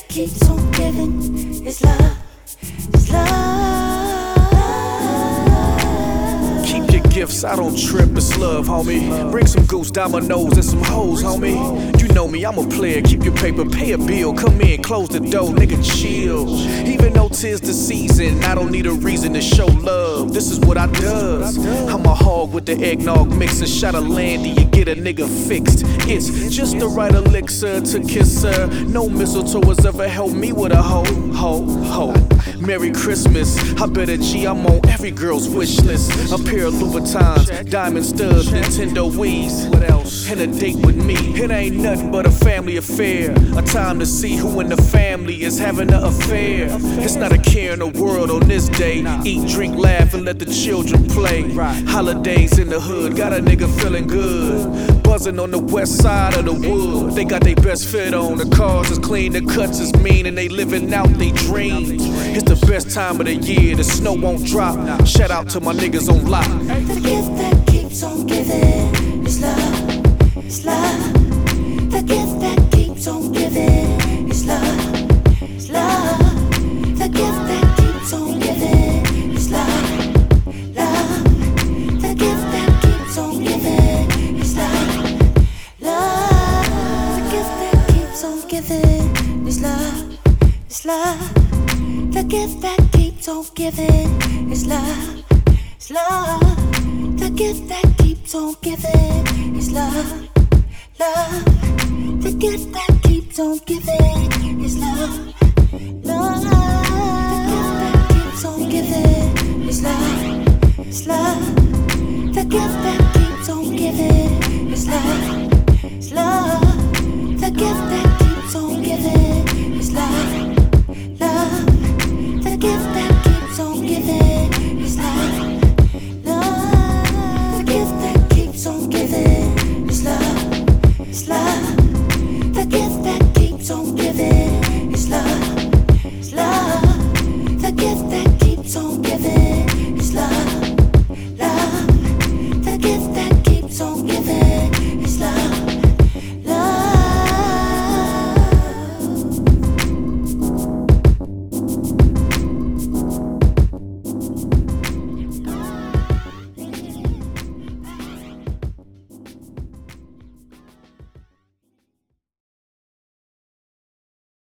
keeps on giving. It's love, it's love. Keep your gifts, I don't trip, it's love, homie. Bring some goose dominoes and some hoes, homie. You know me, I'm a player, keep your paper, pay a bill. Come in, close the door, nigga, chill. Even though 'tis the season, I don't need a reason to show love. This is what I does. I'm a hog with the eggnog mix, a shot of Landy, you get a nigga fixed. It's just the right elixir to kiss her. No mistletoe has ever helped me with a ho. Merry Christmas, I bet a G, I'm on every girl's wish list. A pair of Louboutins, diamond studs, Nintendo Wii's. What else? And a date with me. It ain't nothing but a family affair. A time to see who in the family is having an affair. It's not a care in the world on this day. Eat, drink, laugh, and let the children play. Holidays in the hood, got a nigga feeling good. Buzzing on the west side of the wood. They got their best fit on. The cars is clean, the cuts is mean, and they living out their dreams. It's the best time of the year, the snow won't drop. Shout out to my niggas on lock. The gift that keeps on giving is love, it's love. The gift that keeps on giving is love, it's love. The gift that keeps on giving is love, love. The gift that keeps on giving is love, love. The gift that keeps on giving is love, it's love. The gift that keeps on giving is love, it's love. The gift that keeps on giving is love, love. The gift that keeps on giving is love, love. The gift that keeps on giving is love, it's love. The gift that keeps on giving is love, it's love. The gift that